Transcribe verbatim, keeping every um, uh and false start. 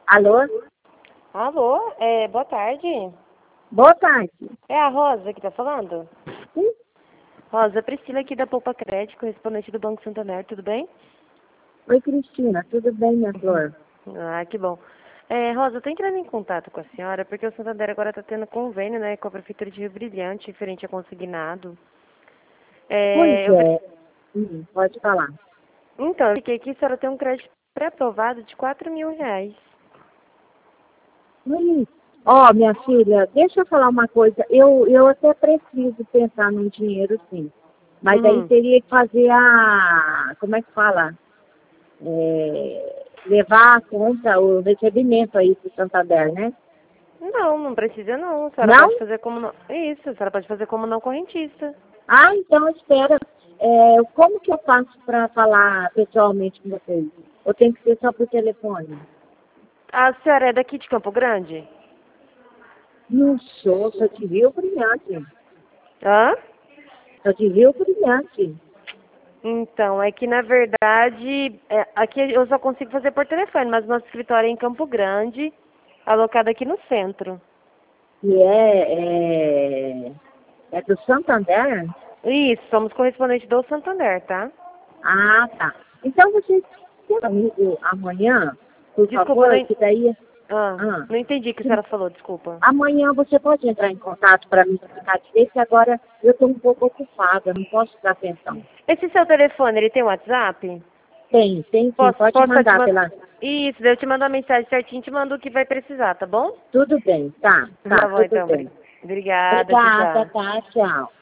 Alô? Alô, é, boa tarde. Boa tarde. É a Rosa que tá falando? Sim? Rosa, Priscila aqui da Poupa Crédito, correspondente do Banco Santander, tudo bem? Oi, Cristina. Tudo bem, minha flor? Ah, que bom. É, Rosa, eu tô entrando em contato com a senhora porque o Santander agora tá tendo convênio, né, com a Prefeitura de Rio Brilhante, referente a consignado. Pois É, eu... é. Hum, pode falar. Então, eu fiquei aqui, a senhora tem um crédito pré-aprovado de quatro mil reais. Oi. Ó, minha filha, deixa eu falar uma coisa. Eu, eu até preciso pensar no dinheiro, sim. Mas aí Uhum. teria que fazer a... Como é que fala? É, levar a conta, o recebimento aí pro Santander, né? Não, não precisa não. A senhora Não? pode fazer como não... Isso, a senhora pode fazer como não correntista. Ah, então espera. É, como que eu faço para falar pessoalmente com vocês? Ou tem que ser só por telefone? A senhora é daqui de Campo Grande? Não sou, só de Rio Brilhante. Hã? Só de Rio Brilhante. Então, é que na verdade, é, aqui eu só consigo fazer por telefone, mas nosso escritório é em Campo Grande, alocado aqui no centro. E é, é, é do Santander? Isso, somos correspondentes do Santander, tá? Ah, tá. Então vocês têm comigo amanhã, por Desculpa, não, favor, en- que daí... ah, Ah, não entendi o que a que- senhora falou, desculpa. amanhã você pode entrar em contato para me explicar direito, que agora eu estou um pouco ocupada, não posso dar atenção. Esse seu telefone, ele tem WhatsApp? Tem, tem sim, Posso, pode posso só te mandar mandar... pela... Isso, daí eu te mando uma mensagem certinho, te mando o que vai precisar, tá bom? Tudo bem, tá, Tá tá, bom, tudo então. bem. obri- Obrigada, tchau, Obrigada, tchau. tá, tchau.